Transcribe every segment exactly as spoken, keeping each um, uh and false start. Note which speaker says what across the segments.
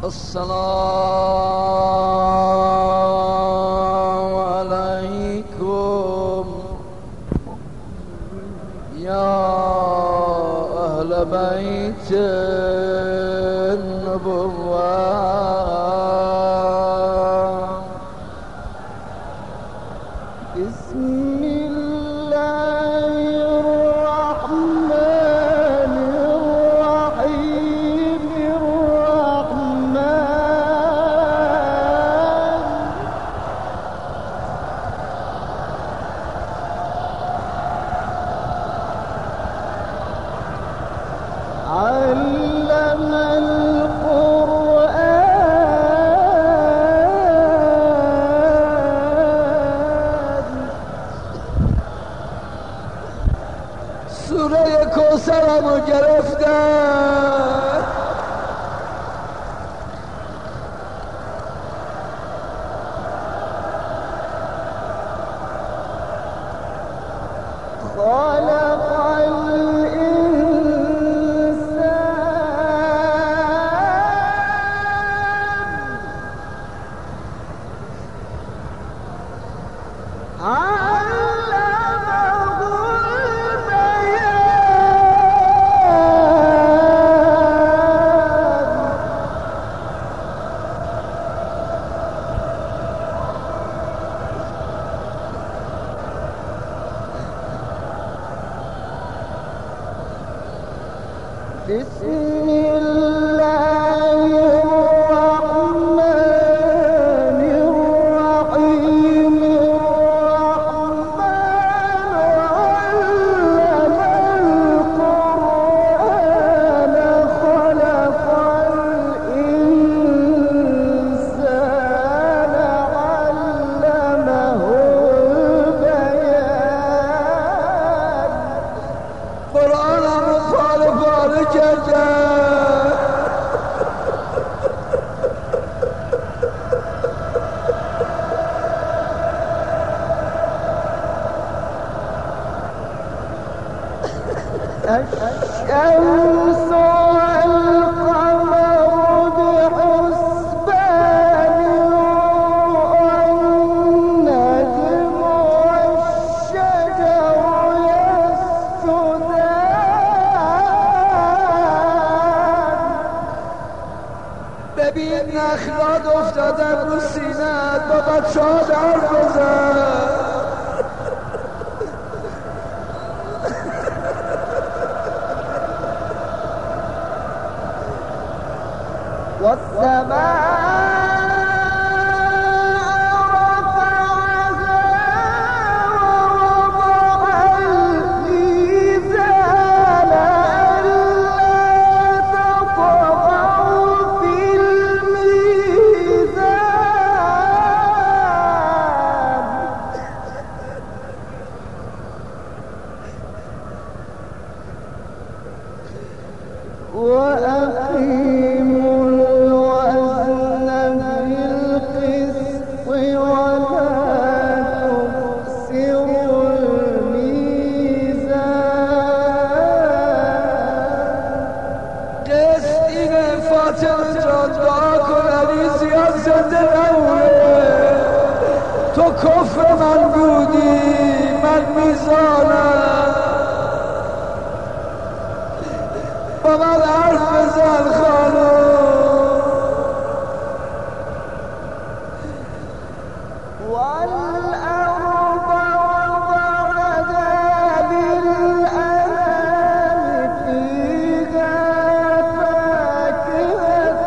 Speaker 1: السلام عليكم يا أهل بيت النبوة بسم الله الرحمن الرحيم الرحمن علم القرآن سوره کوثرمو گرفتن خلق بسم الله الرحمن الرحيم الرحمن علم القرآن خلق الإنسان علمه البيان قرآن مخالف الشمس والقمر بحسبان والنجم والشجر يسجدان ببین نخلات افتادن رو سینه‌ات با بچه‌ها حرف بزن والسماء رفعها ووضع الميزان ألا تطغوا في الميزان وأقيموا تو کفر من بودی من میزانم با من حرف بزن خانم والأرض وضعها للأنام فيها فاكهة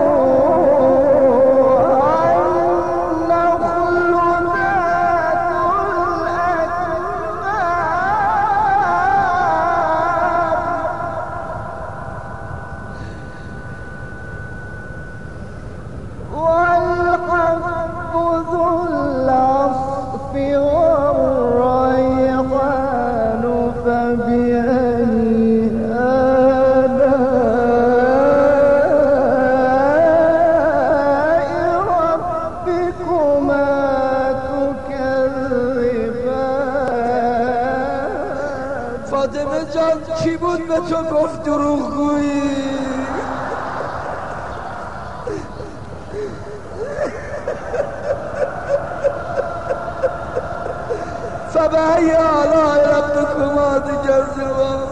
Speaker 1: فاطمه جان کی بود به تو گفت دروغگویی؟ فبأي آلاء ربكما تکذبان.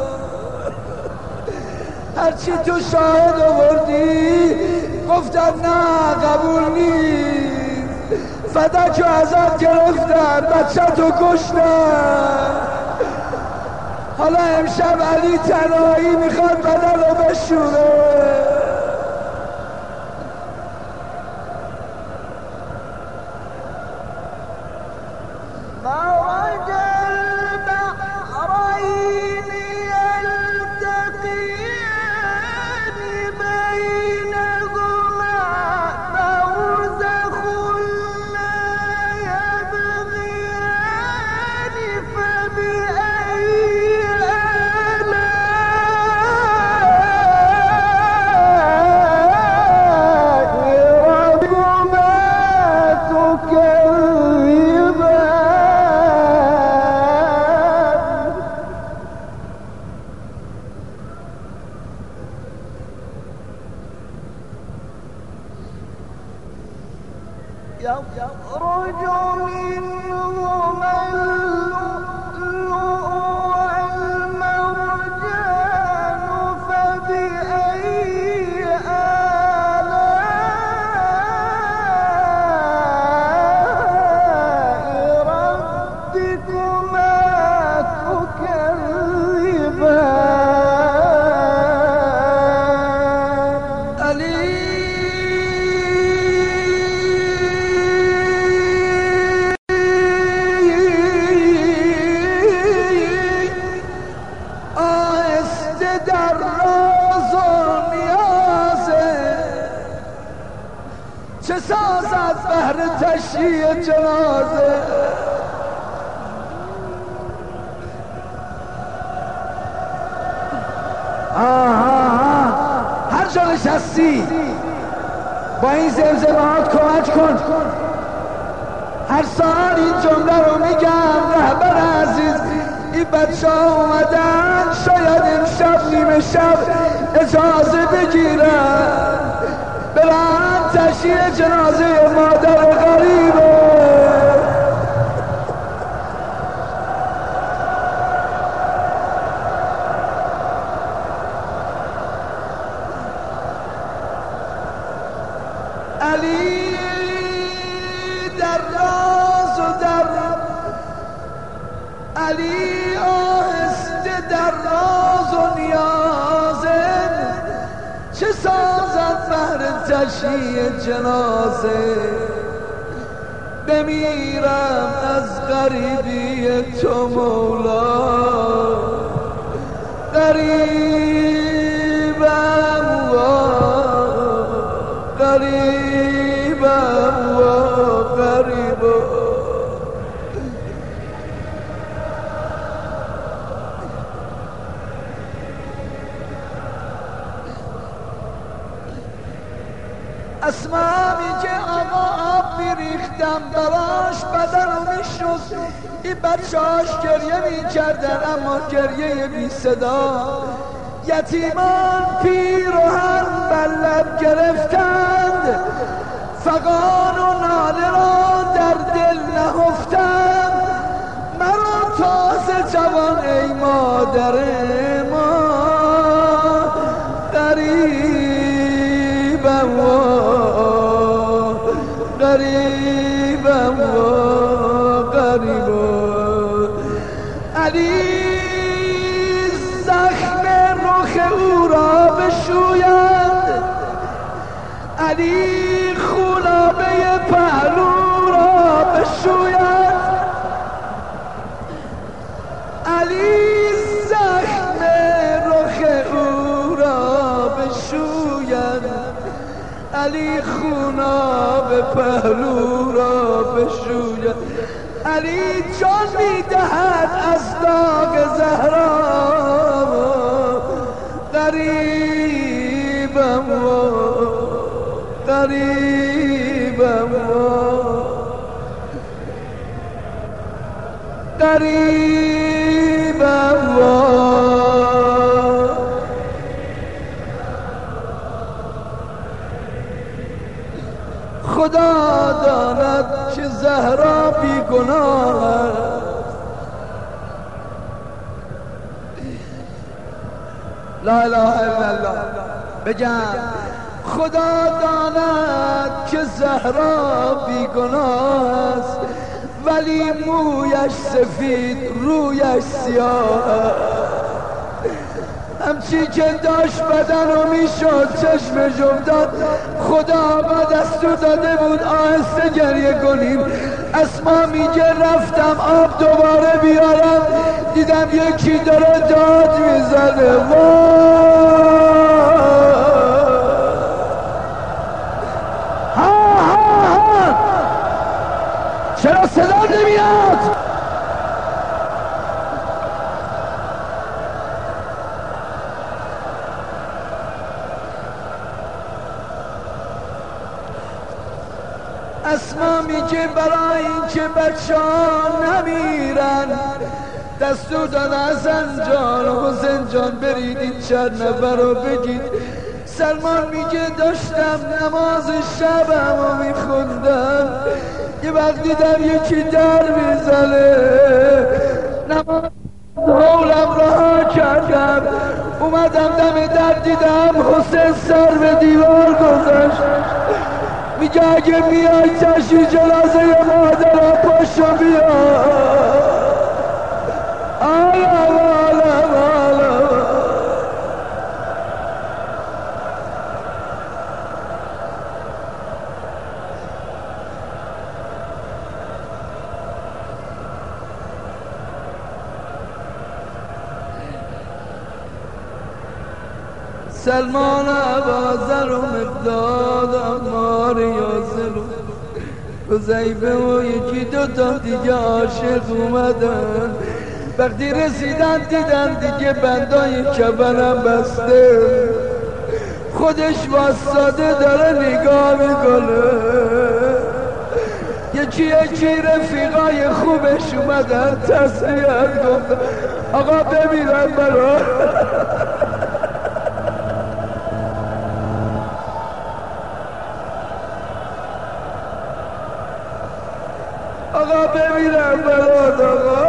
Speaker 1: هرچی تو شاهد آوردی گفتن نه قبول نیست. فدک ازت گرفتن، بچه تو کشتن. حالا امشب علی تنهایی میخواد بدن رو بشوره.
Speaker 2: يخرج منهما اللؤلؤ والمرجان فبأي آلاء ربكما تكذبان.
Speaker 1: علی چه سازد بهر تشییع جنازه. آها هر جا نشستی با این زمزمات کمک کن. هر سال این جمله رو میگم رهبر عزیز این بچه ها اومدن شاید امشب نیمه شب اجازه بگیرن برن تشییع جنازه مادر غریبه. علی در راز و در علی آهسته در راز و نیازه چه سازد بهر تشییع جنازه. بمیرم از غریبی تو مولا غریبم و غریبم و غریبم. اسمامی که آقا آب میریختم براش بدن رو میشست. این بچهاش گریه میکردن اما گریه بی صدا. یتیمان پیرهن بر لب گرفتند فغان و ناله را در دل نهفتند. مرا تازه جوان ای مادر ما غریبم و غریبم و غریبم. علی زخم رخ او را بشوید. علی خونابه پهلو را بشوید. علی زخم رخ او را بشوید. علی خونابه پهلو را بشوید. علی جان میدهد از داغ زهرا غریبم و غریبم و غریبم و خدا داند که زهرا بی گناه است. لا اله الا الله. بگم خدا داند که زهرا بی گناه است، ولی مویش سفید رویش سیاه. همچی که داشت بدن و میشد چشمش افتاد، خدا با دستور داده بود آهسته گریه کنیم. اسما میگه رفتم آب دوباره بیارم، دیدم یکی داره داد میزنه. ها ها ها چرا صدا نمیاد؟ اسما میگه برای اینکه بچه ها نمیرن دستور داد حسن جان و حسین جان برید این چند نفر رو بگید. سلمان میگه داشتم نماز شبم رو میخوندم، یه وقت دیدم یکی در میزنه، نماز حولم رها کردم، اومدم دم در دیدم حسین سر به دیوار گذاشت. میگه اگه میای تشییع جنازه مادرها پاشو بیا. آلا آلا آلا سلمان عبازر و مقداد عمار یاسر و حذیفه و یکی دوتا دیگه عاشق اومدن. وقتی رسیدن دیدن دیگه بندای کفنم بسته، خودش واسطاده داره نگاه میکنه. یکی یکی رفیقای خوبش اومدن تسلیت گفتن آقا بمیرن برا. آقا بمیرم برات آقا.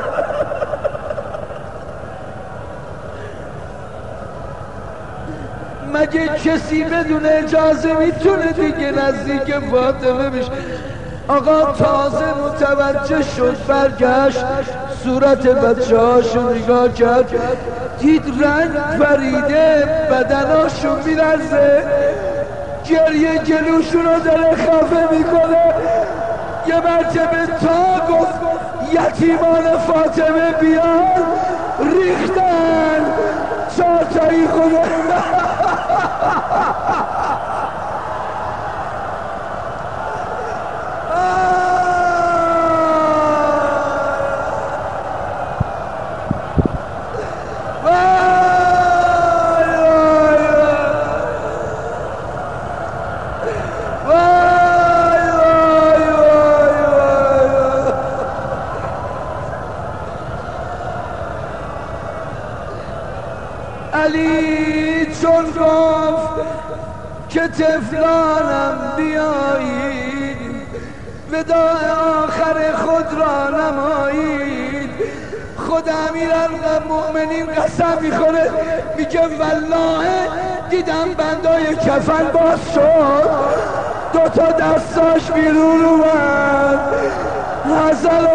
Speaker 1: مگه کسی بدون اجازه میتونه دیگه نزدیک فاطمه بشه؟ آقا تازه متوجه شد، برگشت صورت بچه هاشو نگاه کرد، دید رنگ پریده، بدناشو میرزه، گریه جلوشون رو داره خفه میکنه. یه مرتبه تا گفت یتیمان فاطمه بیان، ریختن چهار تایی خونه. علی چون گفت که طفلانم بیایید، وداع آخر خود را نمایید. خود امیرالمؤمنین قسم میخوره، میگه والله دیدم بندای کفن باز شد، دوتا دستاش بیرون اومد. حسن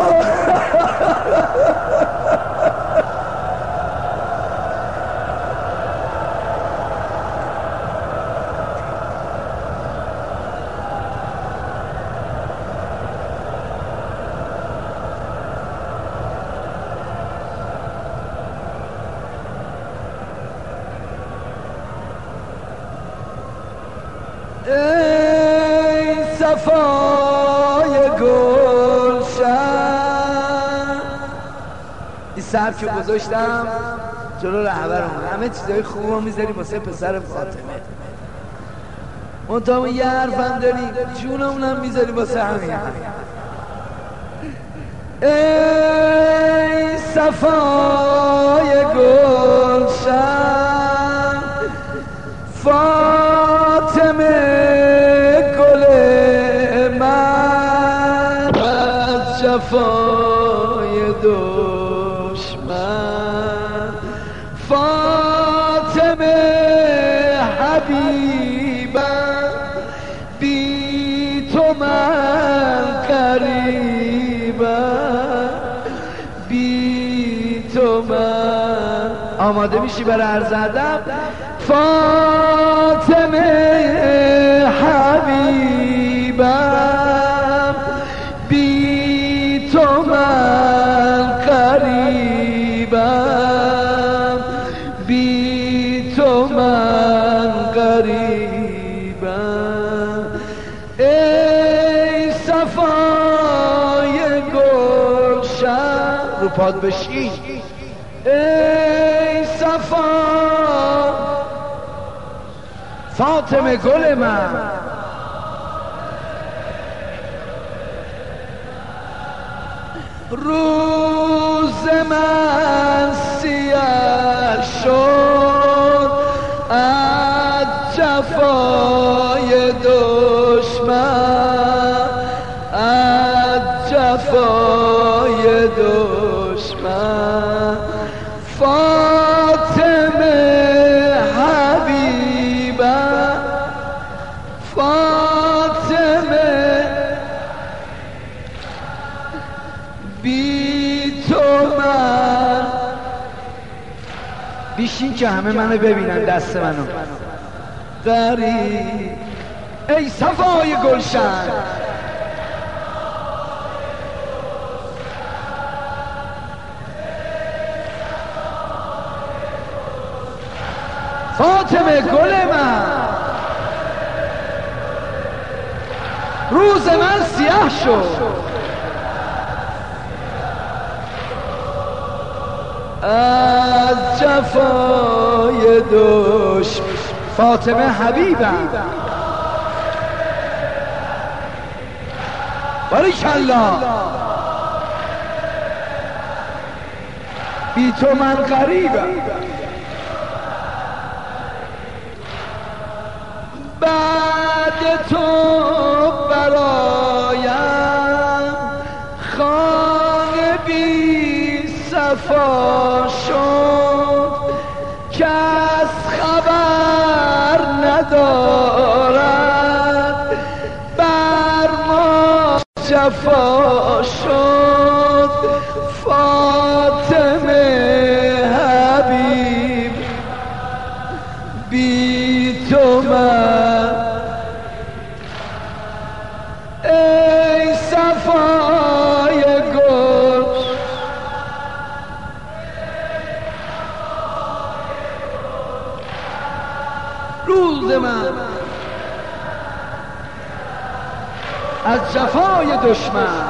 Speaker 1: ای صفای گلشن. این سبک رو گذاشتم جلو رهبرمون، همه چیزای خوب رو میذاریم واسه پسر فاطمه، منتها یه حرفم داریم جونمونم میذاریم واسه همین. ای صفای گلشن، فاطمه گل جفای دشمن فاطمه حبیبم بی تو من غریبم بی تو من. آماده میشی برای عرض ادب؟ فاطمه حبیبم بی تو من غریبم بی تو من غریبم. ای صفای گلشن رو پاد بشین، ای صفا فاطمه گل من روز من سیاه شد از جفای دشمن از جفای دشمن فاطمه حبیبم فاطمه بی تو من. بیشین که همه منو ببینن دست منو غریب. ای صفای گلشن فاطمه گل من روز من سیاه شد از جفای دشمن فاطمه حبیبم باریکالله بی تو من غریبم. بعد تو برایم خانه بی صفا شد کس خبر ندارد بر ما جفا شد فاطمه حبیب بی تو من. ای صفای گل روز من از جفای دشمن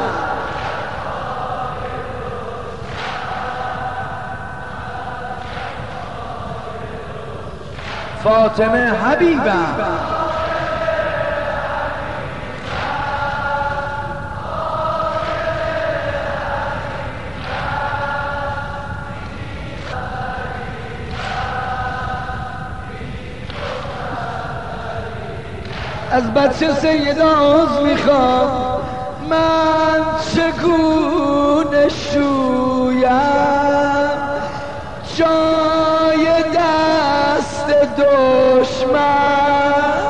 Speaker 1: فاطمه حبیبم از بچه سیدا عوض میخوام من چگونه شویم جای دست دشمن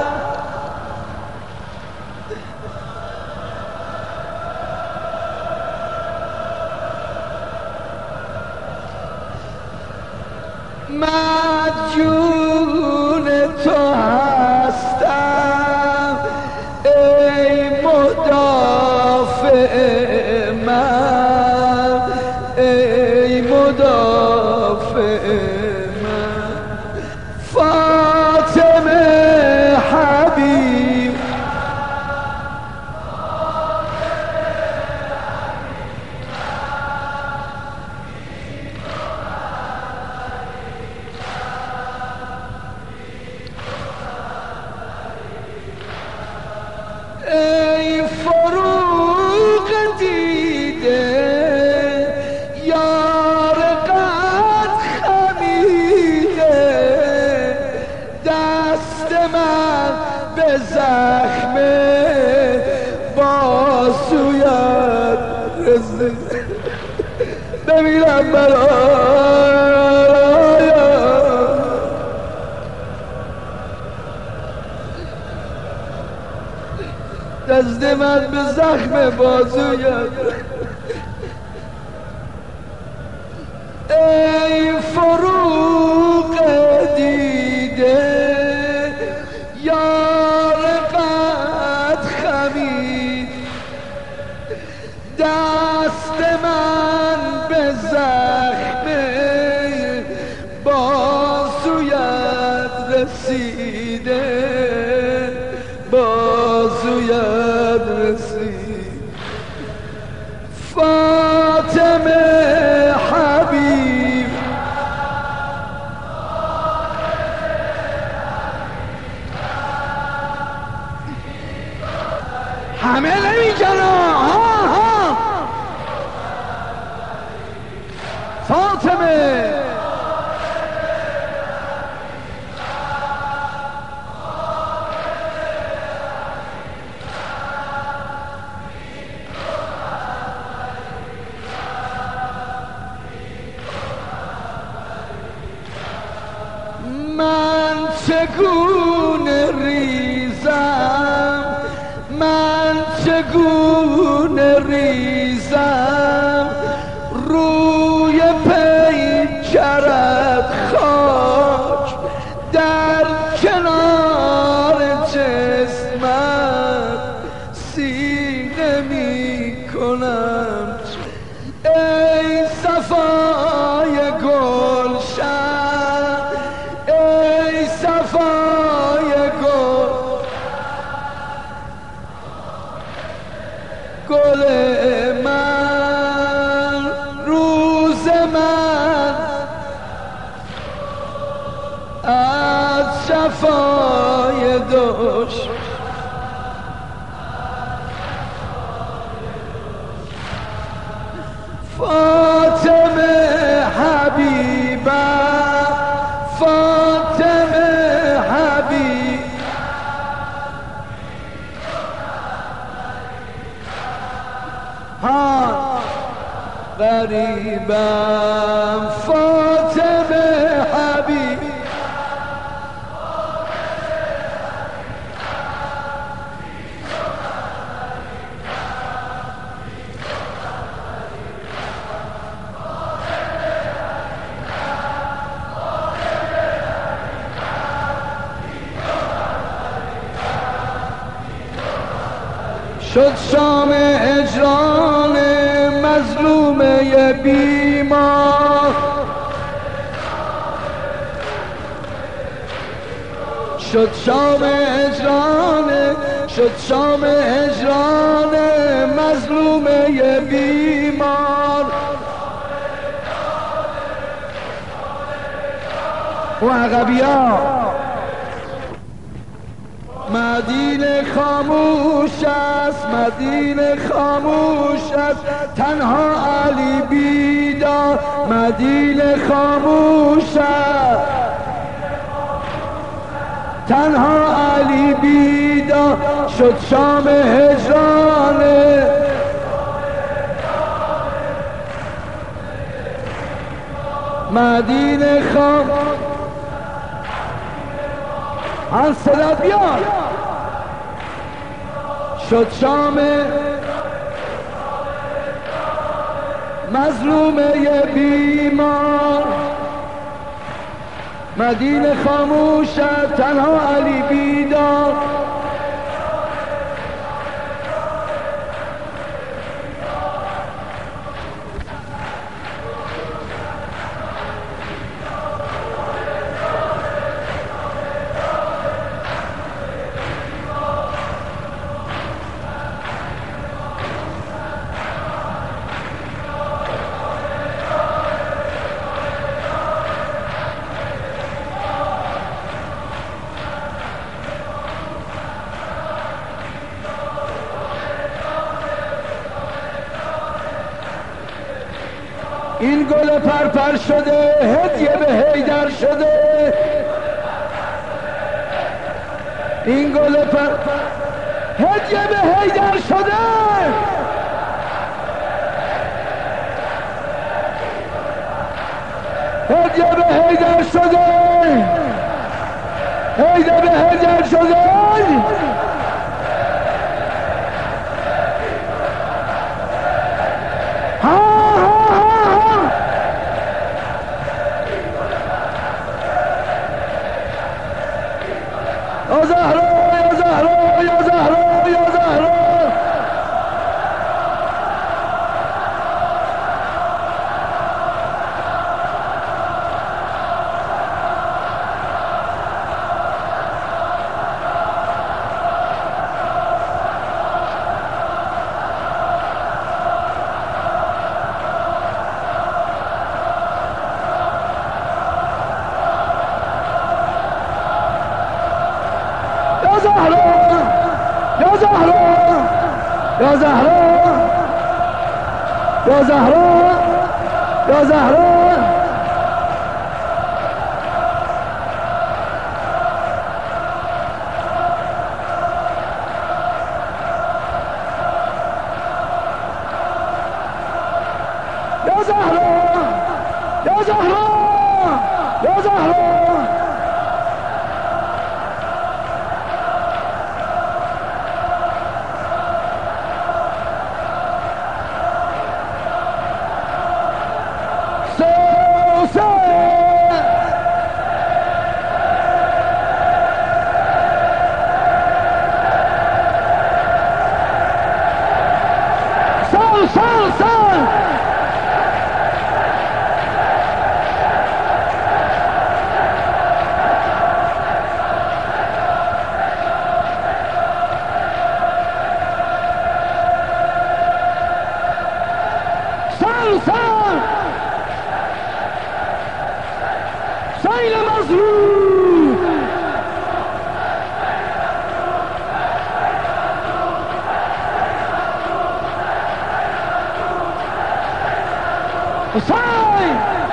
Speaker 1: مدیون تو هستم ای مدافع من ای مدافع من فاطمه حبیب ای فروغ دیده یار قد خمیده دست من به زخم بازویت رسیده بمیرم برای دست من به زخم بازویم ای فروغ دیده یار قد خمید دست من به زخم بازویت رسیده بازویت رسید فاطمه حبیب همه نمیکنه ها ها فاطمه من چگونه ریزم من چگونه ریزم روی پیکرت خاک در کنار جسمت سینه می کنم ای صفای گلشن ای صفای گل گل من روز من از شفای دشمن فاطمه حبیبم فاطمه حبیب ها غریبم فاطمه حبیب شد شام هجران مظلومه بیمار شد شام هجران شد شام هجران مظلومه بیمار و عقبیا مدینه خاموش است مدینه خاموش است تنها علی بیدار مدینه خاموش است تنها علی بیدار شد شام هجران مدینه خاموش آن صدا بیار شد شام مظلومه بیمار مدینه خاموش تنها علی بیدار این گل پرپر شده هدیه به حیدر شده این گل پرپر هدیه به حیدر شده هیدر به هیدر شده، هیدر به هیدر شده. ها ها ها یا زهرا یا زهرا یا زهرا یا زهرا. یا زهرا یا زهرا یا زهرا یا زهرا. یا زهرا یا زهرا یا زهرا. Sal, sal! Sal, sal! Sayın Mazlum! حسین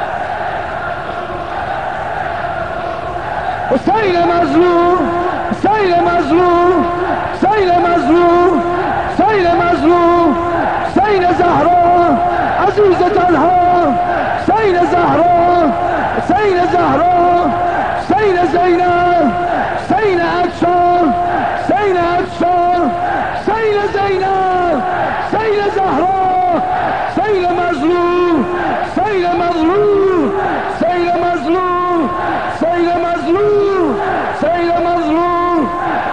Speaker 1: حسین مظلوم حسین مظلوم حسین مظلوم حسین مظلوم حسین زهرا عزیز تنها حسین زهرا حسین زهرا حسین زینب حسین عطشان حسین عطشان حسین زینب حسین زهرا حسین مظلوم سیل مظلوم سیل مظلوم سیل مظلوم سیل مظلوم.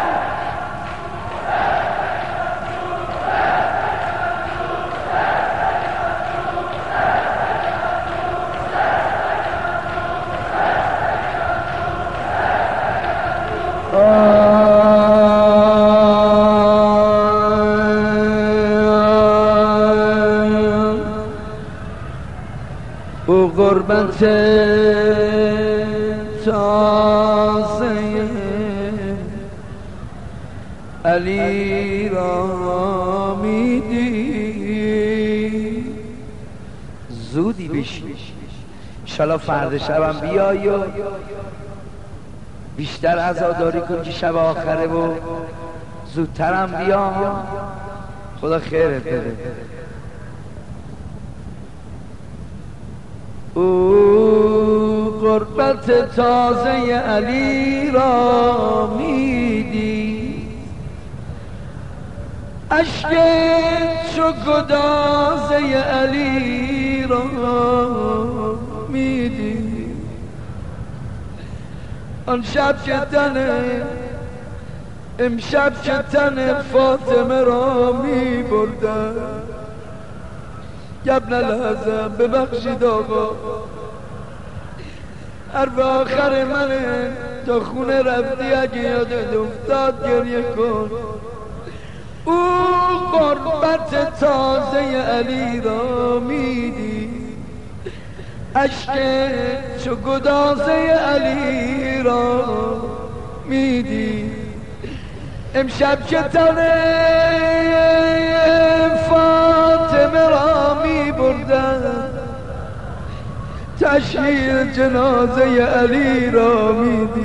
Speaker 1: او غربت تازه علی را میدی زودی بشی انشالله فرد شبم بیایی و بیشتر عزاداری کن که شب آخره و زودترم بیا. خدا خیرت بده. او غربت تازه علی را میدی اشک چو گدازه علی را میدی آن شب که تن امشب که تن فاطمه را می بردن. ابن الحسن ببخشید آقا حرف آخر منه تا خونه رفتی اگه یادت افتاد گریه کن. او غربت تازه علی را میدی اشک چو گدازه علی را میدی امشب که تن فاطمه را می بردن تشییع جنازه علی را میدی.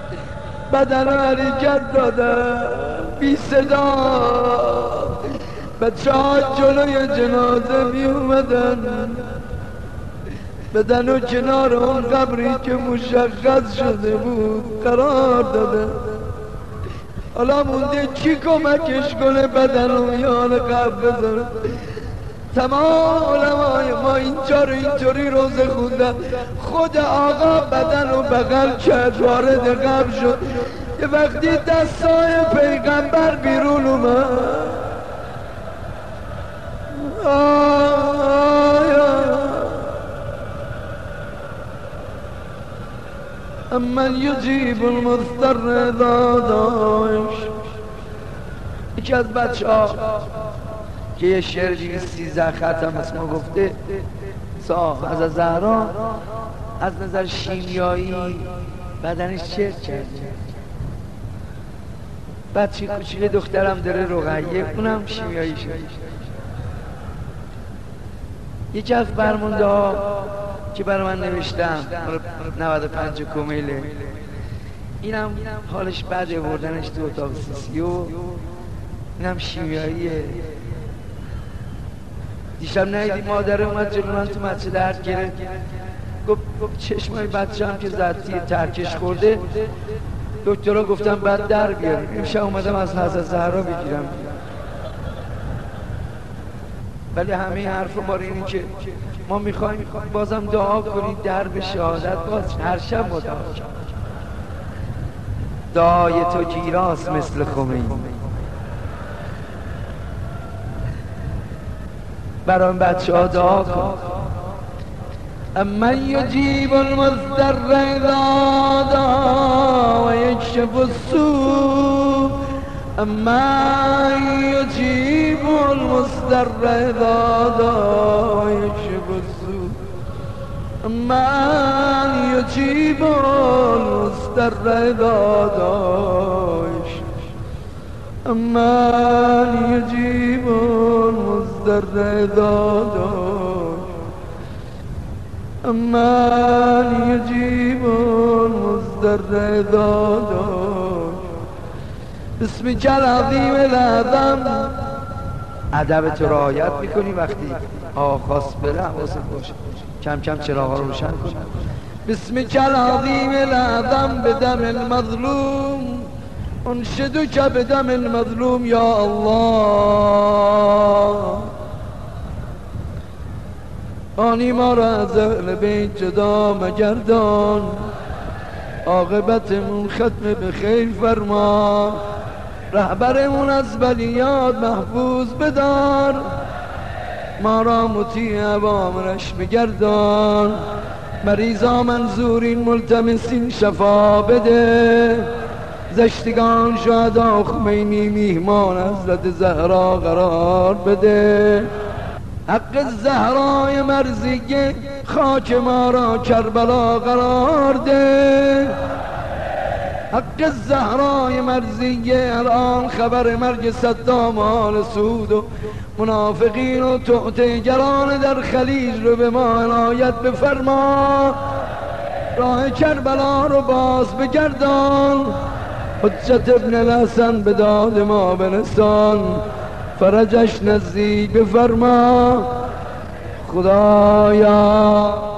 Speaker 1: بدن حرکت دادن بی صدا بچه ها جلوی جنازه می اومدن بدن و کنار اون قبری که مشخص شده بود قرار داده. حالا مونده کی کمکش کنه بدن و میان قبر بذاره. تمام علمای ما اینجا رو اینطوری روزه خوندن. خود آقا بدن و بغل کرد وارد قبر شد. یه وقتی دستای پیغمبر بیرون اومد امن یجیب المضطر اذا دعاش. یکی از بچه ها که یه شعر دیگه سیزده ختم اسمو گفته صاحب از زهرا از نظر شیمیایی بدنش چرک کرده. بچه کوچیک دخترم داره رقیه اونم شیمیایی شده. یکی از فرمانده ها که برای من نوشتم نود و پنج کمیله اینم حالش بده بردنش تو اتاق سیسیو اینم شیمیاییه. دیشب ندیدی مادره اومد جلو من تو مچه درد گرفت گفت چشمای بچه هم که زدتی ترکش خورده دکترها گفتم بعد در بیاریم. امشب اومدم از حضرت زهرا بگیرم ولی همه حرف ما اینه که ما میخوایم بازم دعا کنید در به شهادت باز هر شب ما دعا کنیم. دعای تو گیراست مثل خمینی. برای بچه ها دعا کن. امن یجیب المضطر اذا دعا و یکشف السوء. امن یجیب المضطر اذا دعا و یکشف السوء. امن یجیب المضطر اذا دعا و یکشف. امن یجیب المضطر اذا دعا. امن یجیب المضطر اذا دعا. بسمک العظیم العظم. ادب تو رعایت میکنی وقتی آقا خواست بره حواست باشه کم کم چراغا رو روشن کن. بسمک العظیم العظم بدم المظلوم انشدک بدم المظلوم یا الله. آنی ما را از اهل بیت جدا مگردان. عاقبتمون ختم به خیر فرما. رهبرمون از بلیات محفوظ بدار. ما را مطیع اوامرش بگردان. مریضا منظورین ملتمسین شفا بده. زشتگان شهدا خمینی میهمان حضرت زهرا قرار بده. حق زهرای مرزیه خاک ما را کربلا قرار ده. حق زهرای مرزیه الان خبر مرگ صدام آل سود و منافقین و توطئه‌گران در خلیج رو به ما عنایت بفرما. راه کربلا رو باز بگردان. حجت ابن الحسن به داد ما برسان. فرجش نزدیک بفرما خدایا.